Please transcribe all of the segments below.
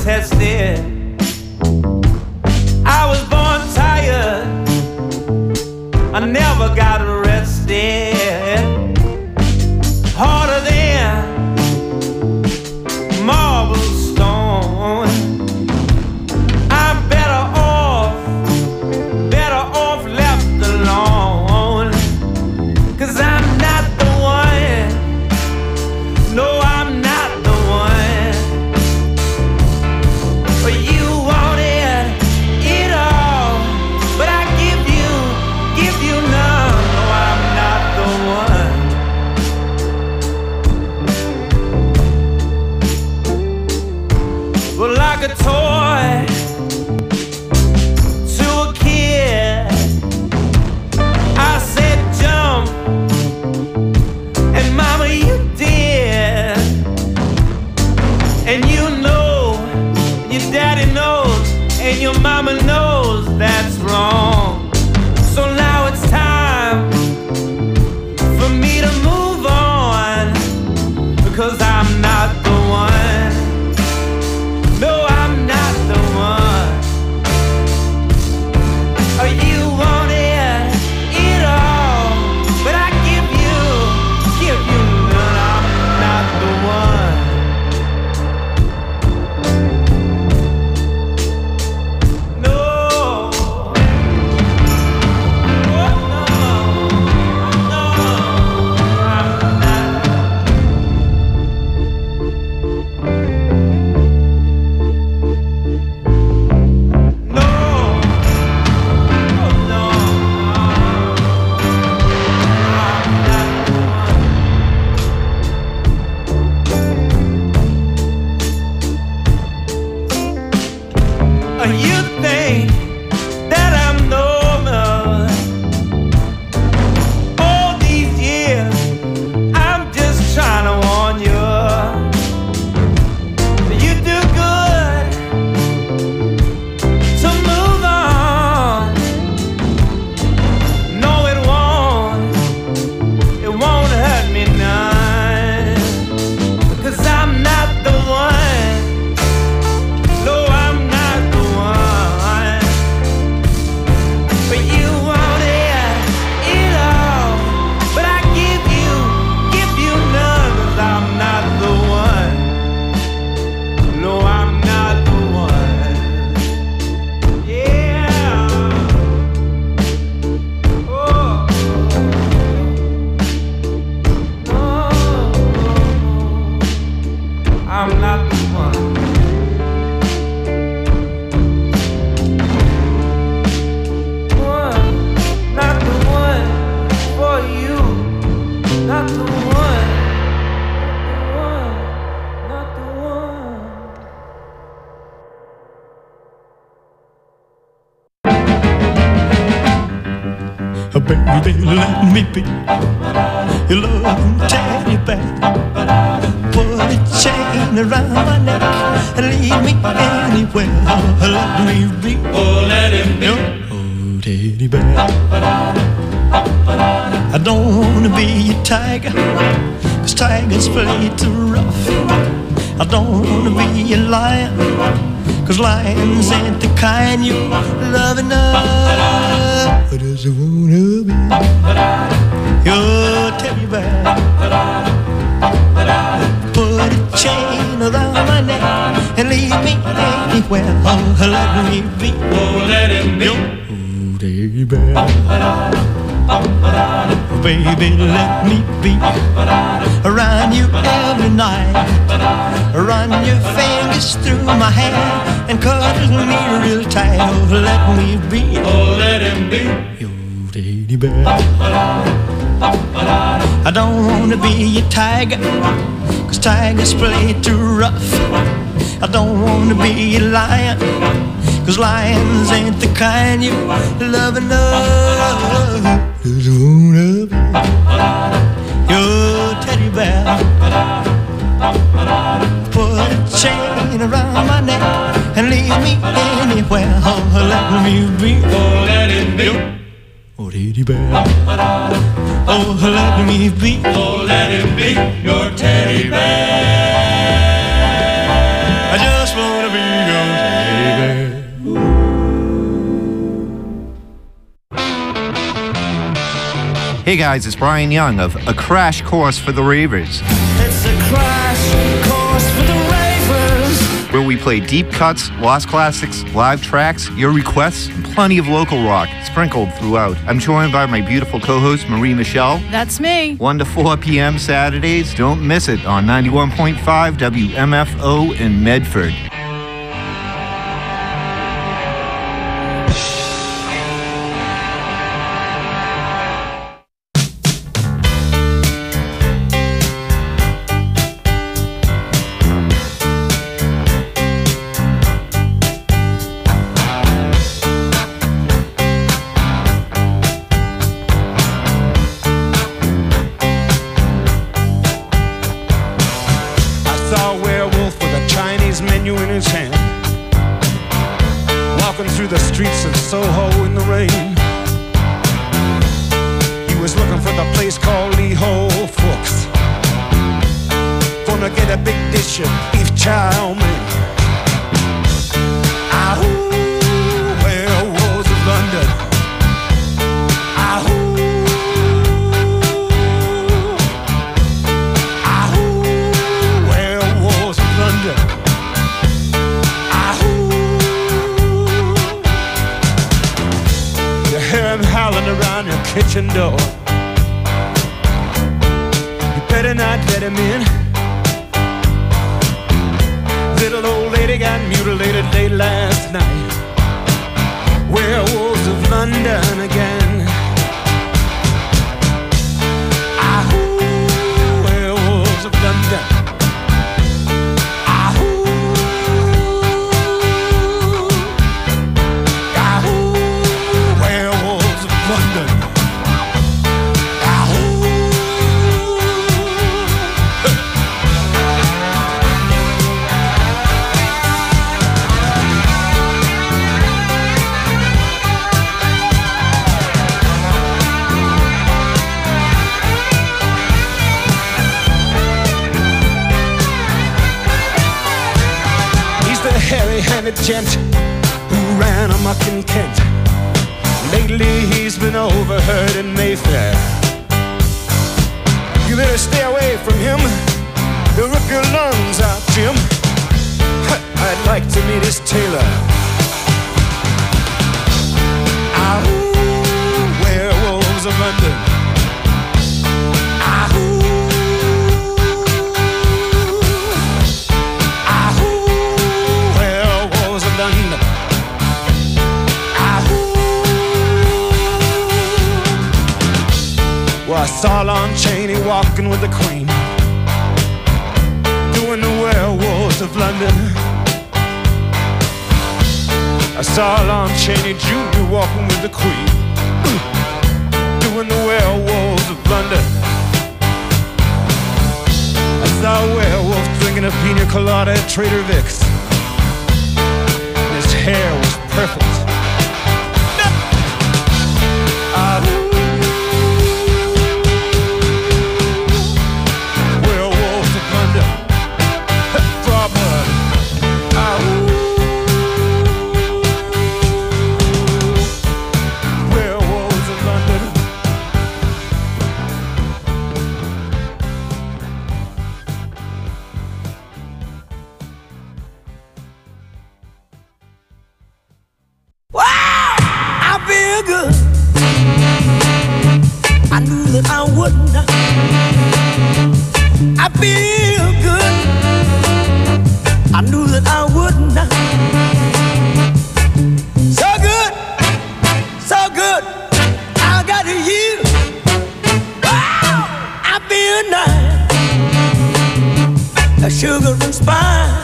tested. I was born tired, I never got arrested. Harder than marble stone. I'm better off left alone. 'Cause I'm not the one. No, I'm not the one. But you wanted it all, but I give you none. No, I'm not the one. Well, like a toy to a kid, I said jump, and mama you did. And you know, your daddy knows, and your mama knows that's wrong. So now it's time for me to move on, because I'm not the one. No, I'm not the one. Oh, you wanted it all, but I give you none. I'm not the one. No. Oh, no. No, I'm not. No. Oh, no. I'm not the one. You think that I'm normal? All these years, I'm just trying to warn you. You do good to move on. No, it won't hurt me none. 'Cause I'm not the one. No, I'm not the one. But you wanted it all, but I give you none. 'Cause I'm not the one. No, I'm not the one. Yeah. Oh. No. I'm not the one. Not the one for you. Not the one. Not the one. Baby, let me be your loving teddy bear. Put a chain around my neck and lead me anywhere. Let me be, Oh, let him be. your teddy bear. I don't wanna be a tiger, 'cause tigers play too rough. I don't wanna be a lion, 'cause lions ain't the kind you love enough. I just wanna be your teddy bear. Put a chain around my neck and lead me anywhere. Oh, let me be, Oh, let him be. your teddy bear. Baby, let me be around you every night. Run your fingers through my hair and cuddle me real tight. Oh, let me be, Oh, let him be. your teddy bear. I don't wanna be a tiger, 'cause tigers play too rough. I don't wanna be a lion, 'cause lions ain't the kind you love enough. Just wanna be your teddy bear. Put a chain around my neck and leave me anywhere. Oh, let me be, Oh, let him be. oh, teddy bear. Oh, let me be, Oh, let him be your teddy bear. I just wanna be Hey guys, it's Brian Young of A Crash Course for the Ravers. It's a crash course for the ravers. Where we play deep cuts, lost classics, live tracks, your requests, and plenty of local rock sprinkled throughout. I'm joined by my beautiful co-host, Marie Michelle. That's me. 1 to 4 p.m. Saturdays. Don't miss it on 91.5 WMFO in Medford. Kitchen door. You better not let him in. Little old lady got mutilated late last night. Werewolves of London again. Ahoo, werewolves of London. Gent who ran amok in Kent. Lately he's been overheard in Mayfair. You better stay away from him. He'll rip your lungs out, Jim. I'd like to meet his tailor. Ahoo, werewolves of London. I saw Lon Chaney walking with the Queen, doing the werewolves of London. I saw Lon Chaney Jr. walking with the Queen, doing the werewolves of London. I saw a werewolf drinking a pina colada at Trader Vic's, and his hair was perfect. Sugar and spice,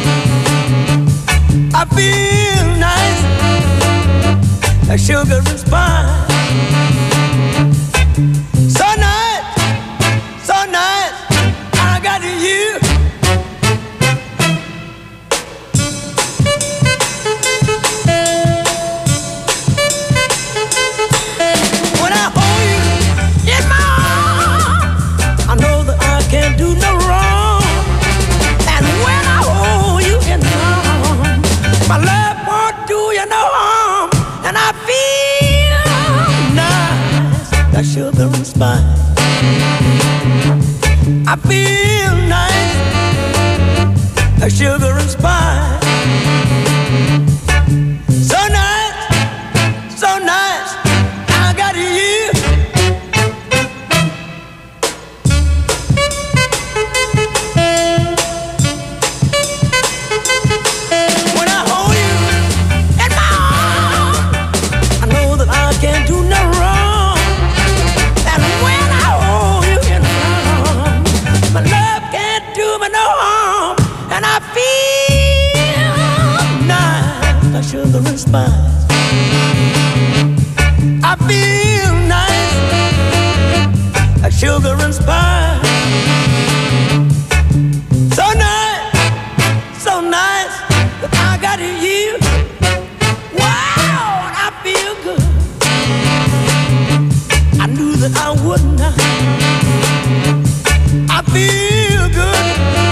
I feel nice, like sugar and spice. So nice, I got you. When I hold you in my arms, I know that I can't do no wrong. My love won't do you no harm, and I feel nice, like sugar and spice. I feel nice like sugar and spice. So nice, so nice, I got you. When I hold you in my arms, I know that I can't do no wrong. And when I hold you in my arms, my love can't do me no harm. And I feel nice like sugar and spice. I feel nice like sugar and spice. So nice, so nice that I got you. Wow, I feel good. I knew that I would not. I feel good.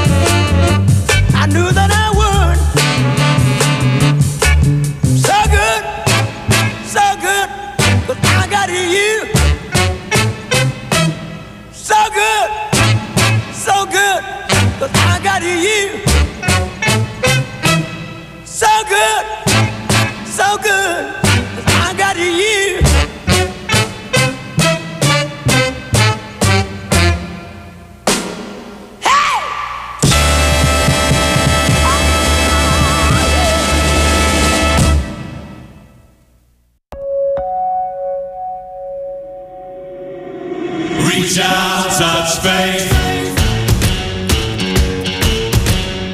I knew that I would. So good, so good, but I got you. So good, so good, but I got you. So good, so good, but I got you. Reach out, touch faith.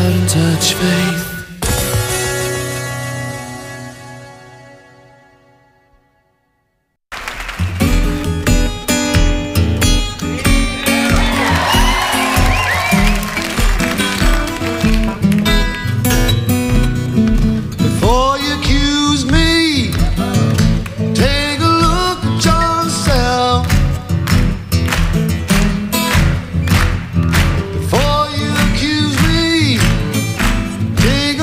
out and touch faith. Before you accuse me, take a look at yourself. Before you accuse me, take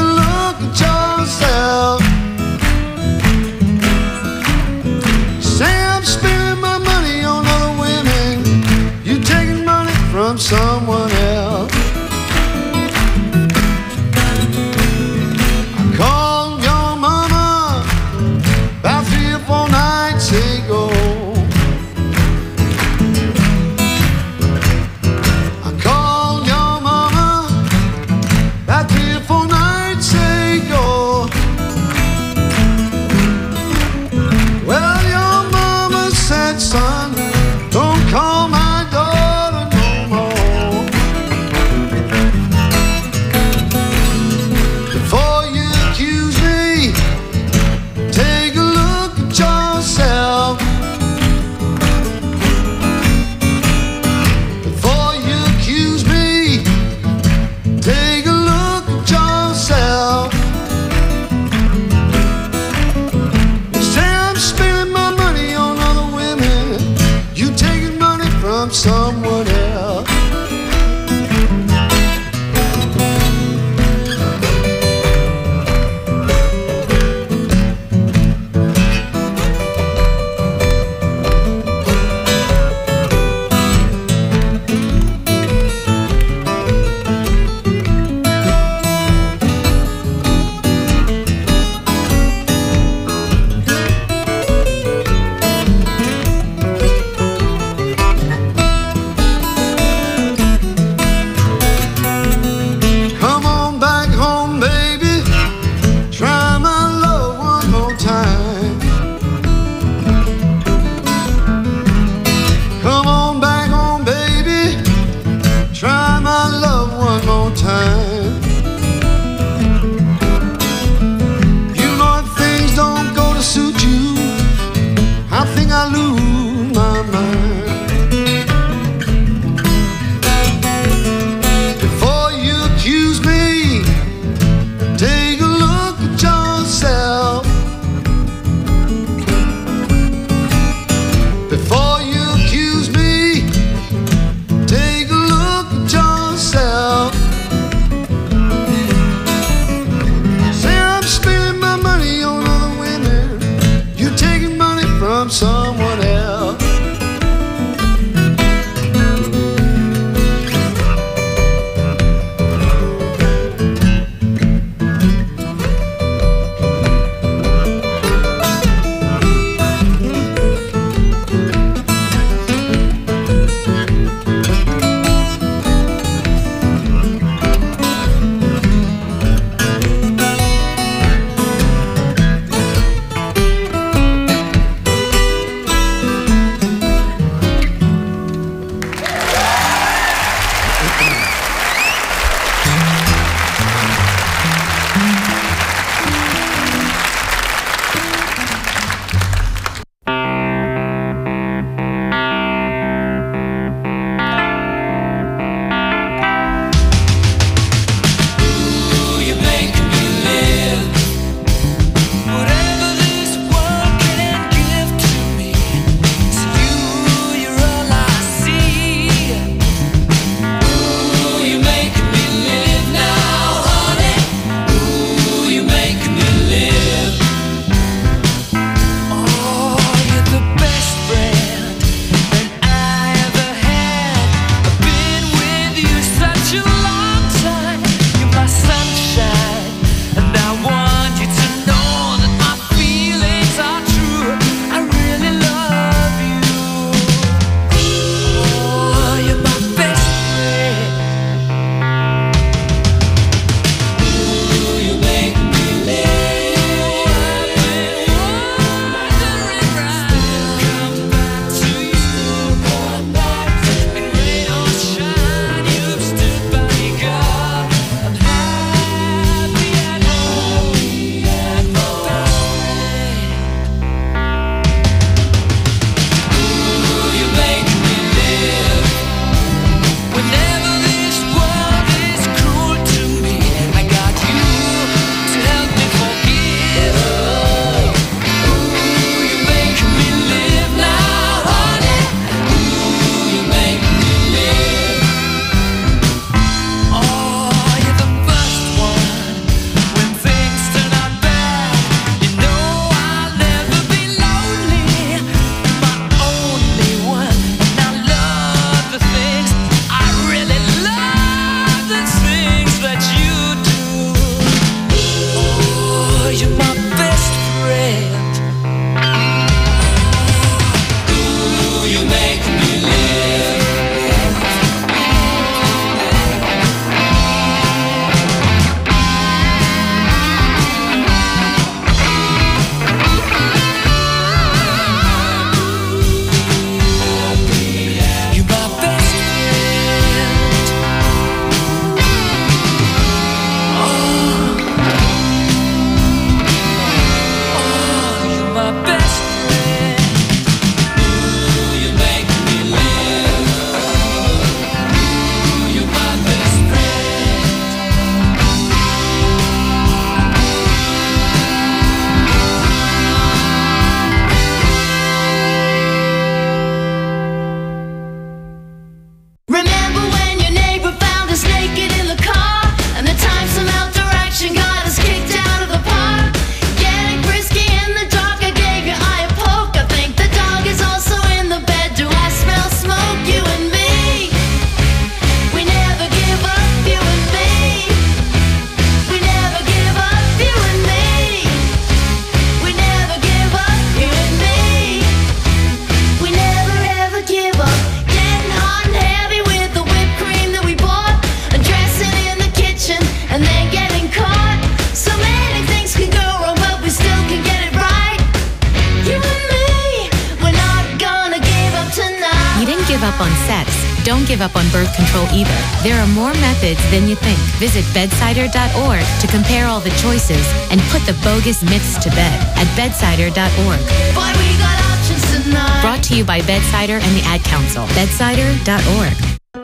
Don't give up on birth control either. There are more methods than you think. Visit bedsider.org to compare all the choices and put the bogus myths to bed at bedsider.org. Boy, we got options tonight. Brought to you by Bedsider and the Ad Council. Bedsider.org.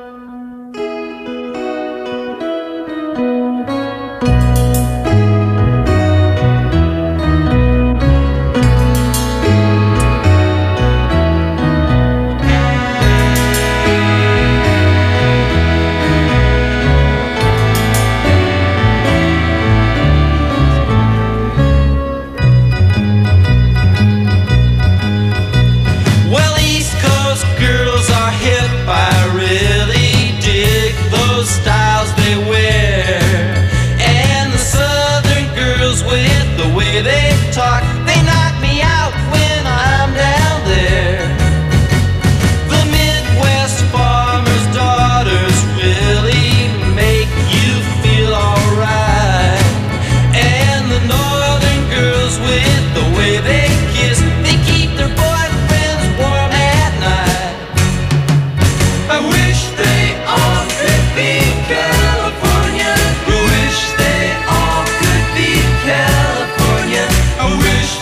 Well, East Coast girls are hip. I really dig those styles they wear. And the Southern girls with the way they talk, they knock me out when I'm down there. The Midwest farmers' daughters really make you feel alright. And the Northern girls with the way they kiss, they keep their boyfriends warm at night. I wish they all could be California. I wish they all could be California. I wish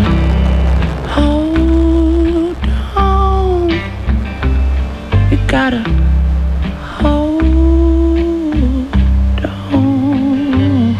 hold on. You gotta hold on.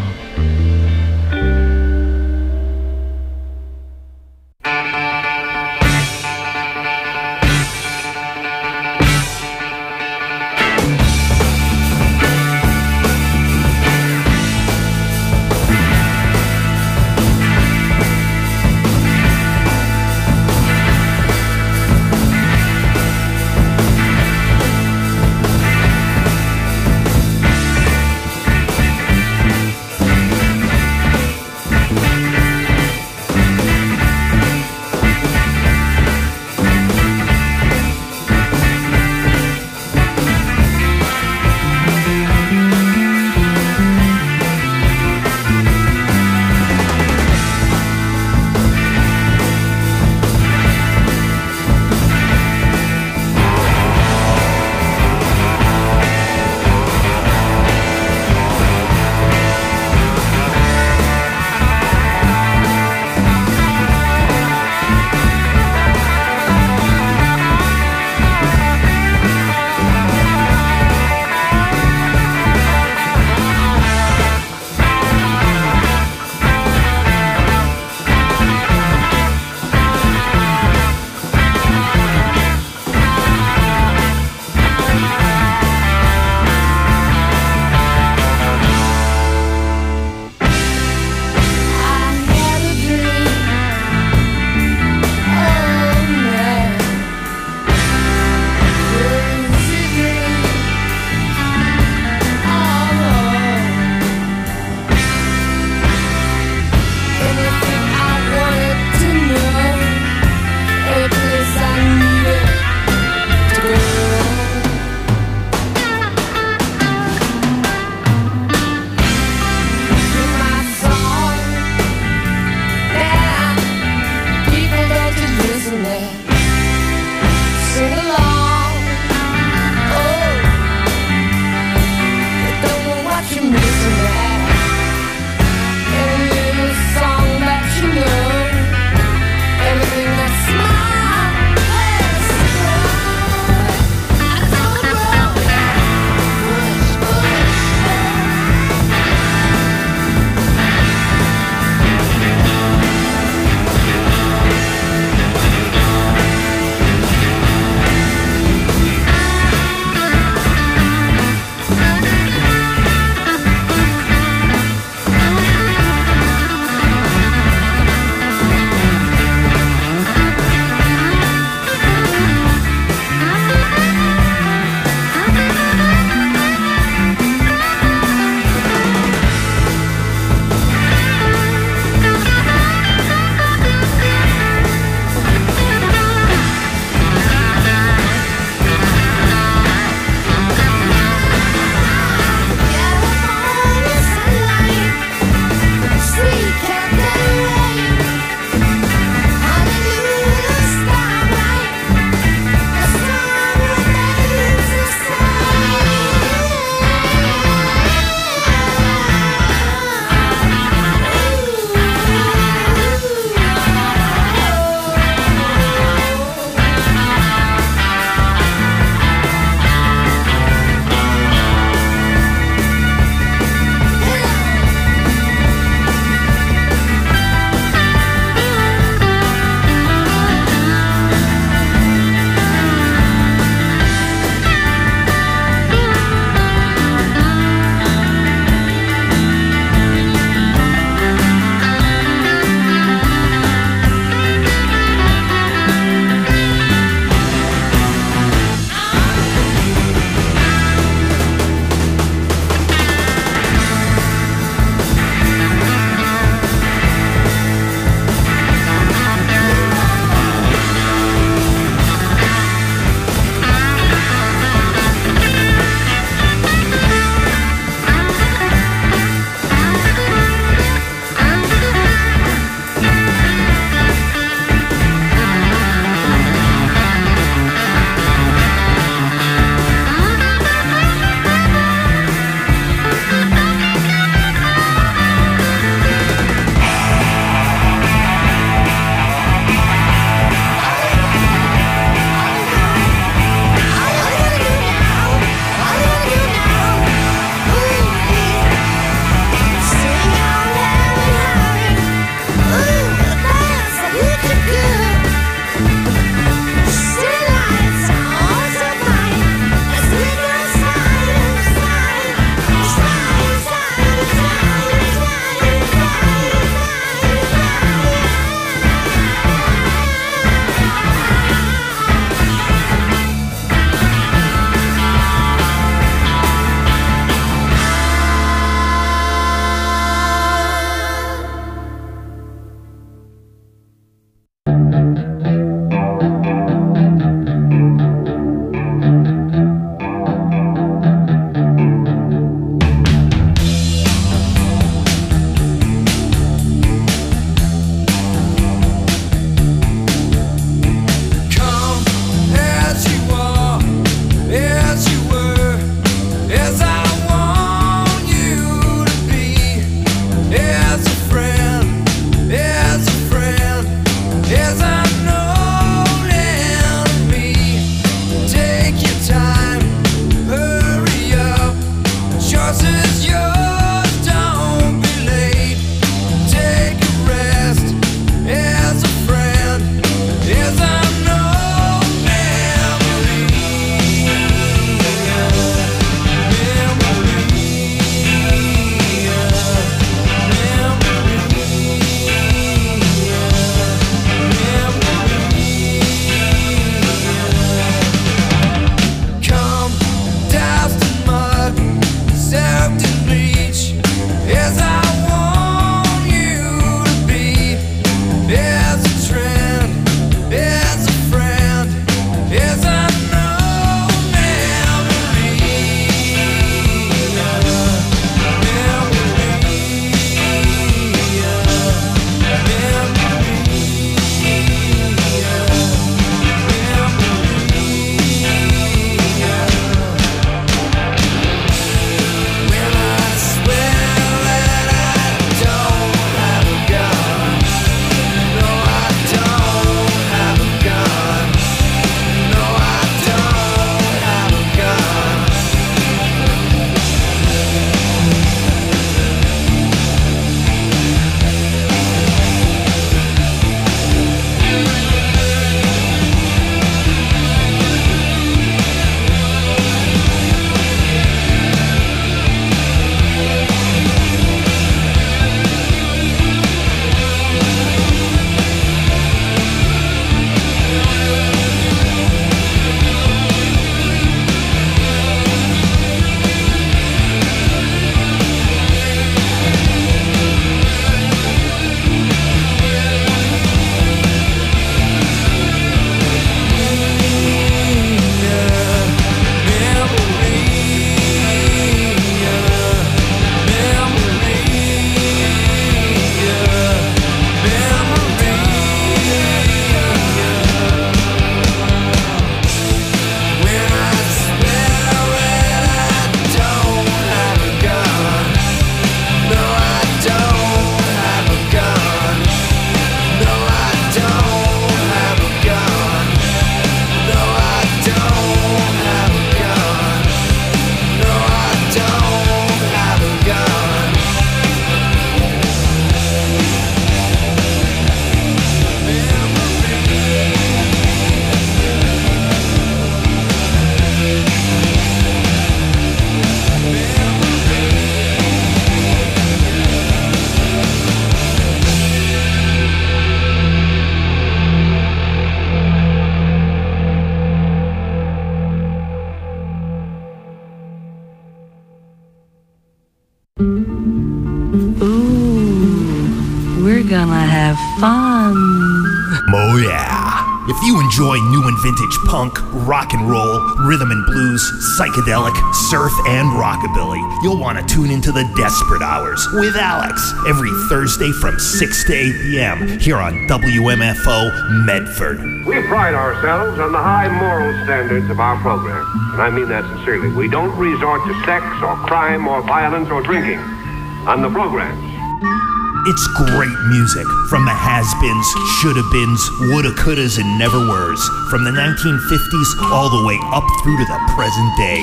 have fun. Oh yeah. If you enjoy new and vintage punk, rock and roll, rhythm and blues, psychedelic, surf, and rockabilly, you'll want to tune into the Desperate Hours with Alex every Thursday from 6 to 8 p.m. here on WMFO Medford. We pride ourselves on the high moral standards of our program, and I mean that sincerely. We don't resort to sex or crime or violence or drinking on the programs. It's great music from the has-beens, shoulda-beens, woulda, couldas, and never-weres, from the 1950s all the way up through to the present day.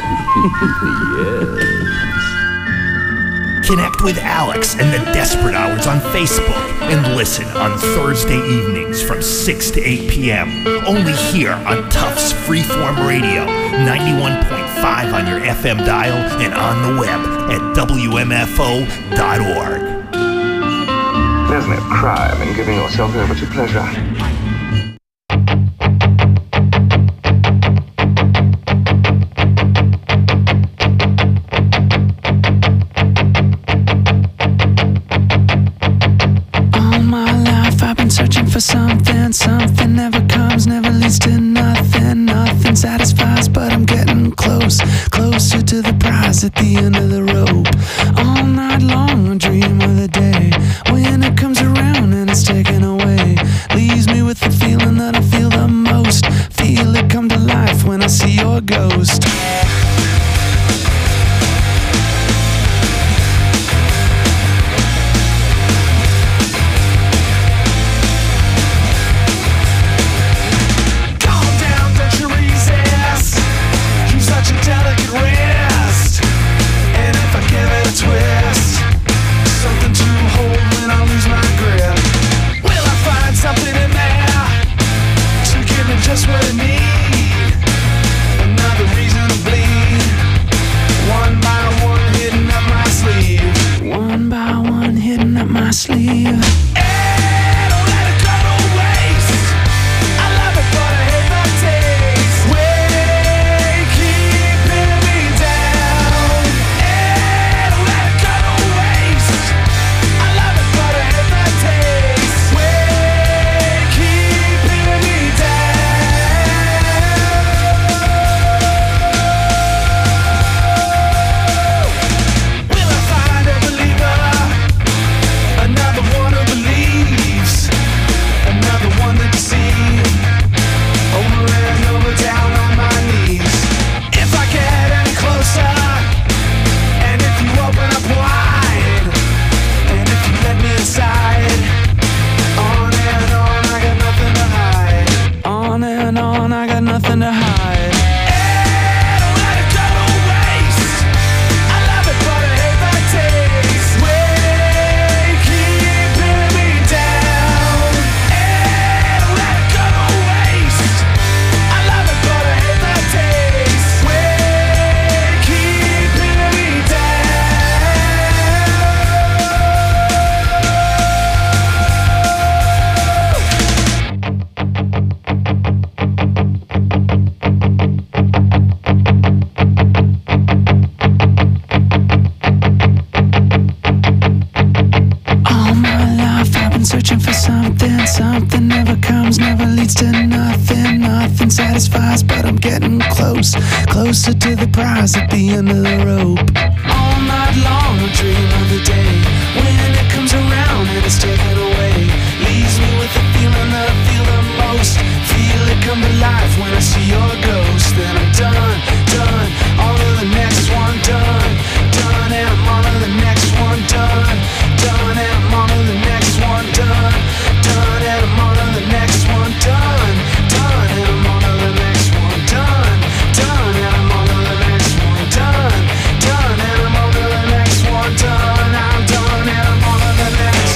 Yes. Connect with Alex and the Desperate Hours on Facebook and listen on Thursday evenings from 6 to 8 p.m. Only here on Tufts Freeform Radio, 91.5 on your FM dial and on the web at WMFO.org. There's no crime in giving yourself over to pleasure. All my life I've been searching for something. Something never comes, never leads to nothing. Nothing satisfies, but I'm getting close. Closer to the prize at the end of the rope. All night long I dream of the day when it comes around and it's taken away. Leaves me with the feeling that I feel the most. Feel it come to life when I see your ghost. Calm down, don't you resist. You're such a delicate wrist. And if I give it a twist, something to hold when I lose my grip. Will I find something in there to give me just what I need? Another reason to bleed. One by one hidden up my sleeve. One by one hidden up my sleeve. Hey, don't let it go to waste. I love it, but I hate the taste. Way keeping me down. Hey, don't let it go to waste. I love it, but I hate the taste. Way keeping me down. Will I find a believer? Another one who believes. Another one that deceives. Over and over, down on my knees. If I get any closer, and if you open up wide, and if you let me inside, on and on, I got nothing to hide. On and on, I got nothing to hide. Hey, don't let it go to waste. I love it, but I hate the taste. Way keeping me down. Hey, don't let it go to waste. I love it, but I hate the taste. Way keeping me All my life I've been searching for something. Something never comes, never leads to nothing. Nothing satisfies, but I'm getting close. Closer to the prize at the end of the rope. All night long I dream of the day when it comes around and it's taken away. Leaves me with the feeling that I feel the most. Feel it come to life when I see your ghost. Then I'm done, done, on to the next one, done, done, and I'm on to the next one, done, done, and I'm on to the next one, done, done, and I'm on to the next one, done, done, and I'm on to the next one, done, done, and I'm on to the next one, done, done, and I'm on to the next one, done, I'm done, and I'm on to the next.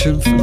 option for